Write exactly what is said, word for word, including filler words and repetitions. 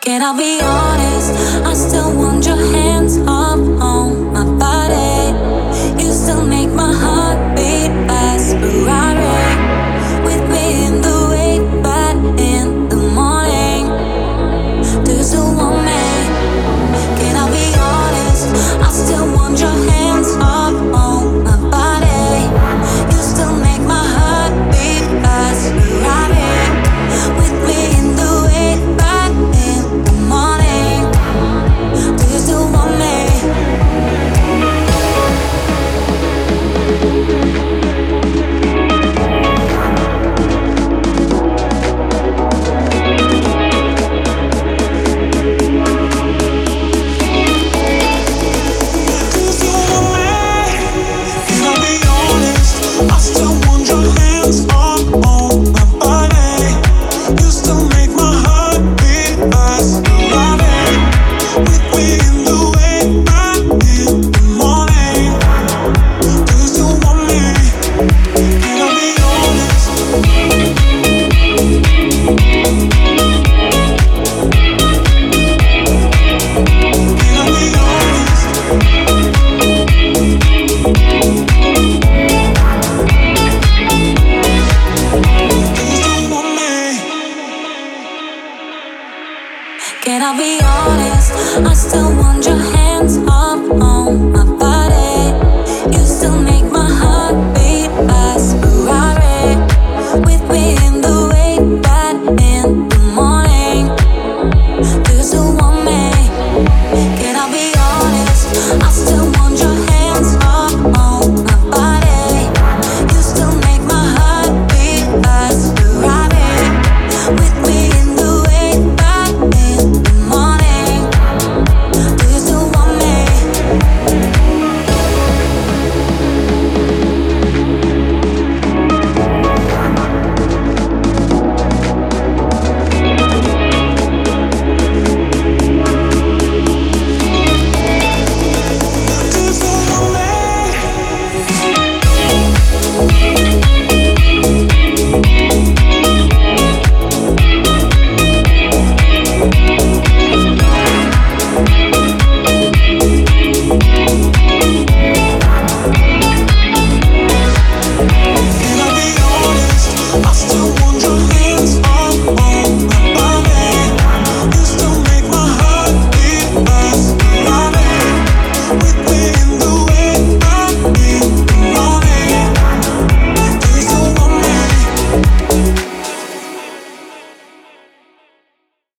Can I be honest? I still want your hands up on my body. You still make my heart beat fast. Ferrari with me in the wake, but in the morning. Do you still want me? Can I be honest? I still want your hands up on my body. You still make my heart beat fast. Ferrari with me in the wake, but in the morning. Do you still want me? Can I be honest? I still want your hand.